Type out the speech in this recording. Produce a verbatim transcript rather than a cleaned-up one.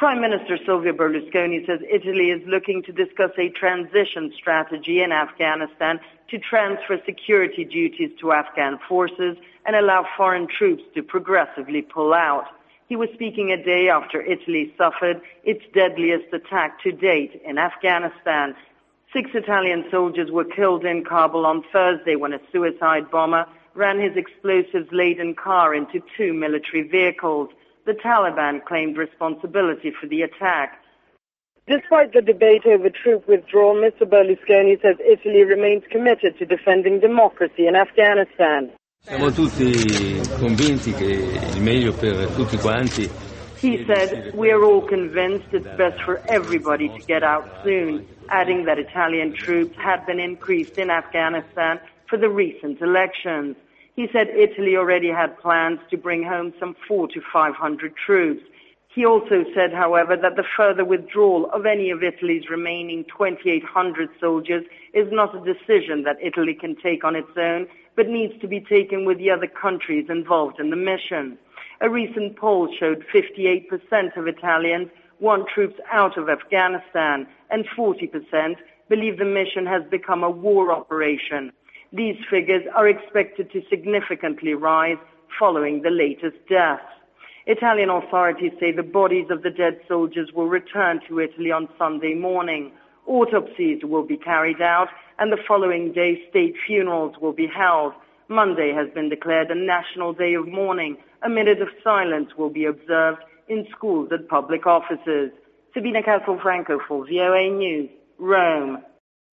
Prime Minister Silvio Berlusconi says Italy is looking to discuss a transition strategy in Afghanistan to transfer security duties to Afghan forces and allow foreign troops to progressively pull out. He was speaking a day after Italy suffered its deadliest attack to date in Afghanistan. Six Italian soldiers were killed in Kabul on Thursday when a suicide bomber ran his explosives-laden car into two military vehicles. The Taliban claimed responsibility for the attack. Despite the debate over troop withdrawal, Mister Berlusconi says Italy remains committed to defending democracy in Afghanistan. Siamo tutti convinti che il meglio per tutti quanti. He said, "We are all convinced it's best for everybody to get out soon," adding that Italian troops had been increased in Afghanistan for the recent elections. He said Italy already had plans to bring home some four to five hundred troops. He also said, however, that the further withdrawal of any of Italy's remaining twenty-eight hundred soldiers is not a decision that Italy can take on its own, but needs to be taken with the other countries involved in the mission. A recent poll showed fifty-eight percent of Italians want troops out of Afghanistan, and forty percent believe the mission has become a war operation. These figures are expected to significantly rise following the latest deaths. Italian authorities say the bodies of the dead soldiers will return to Italy on Sunday morning. Autopsies will be carried out, and the following day state funerals will be held. Monday has been declared a national day of mourning. A minute of silence will be observed in schools and public offices. Sabina Castelfranco for V O A News, Rome.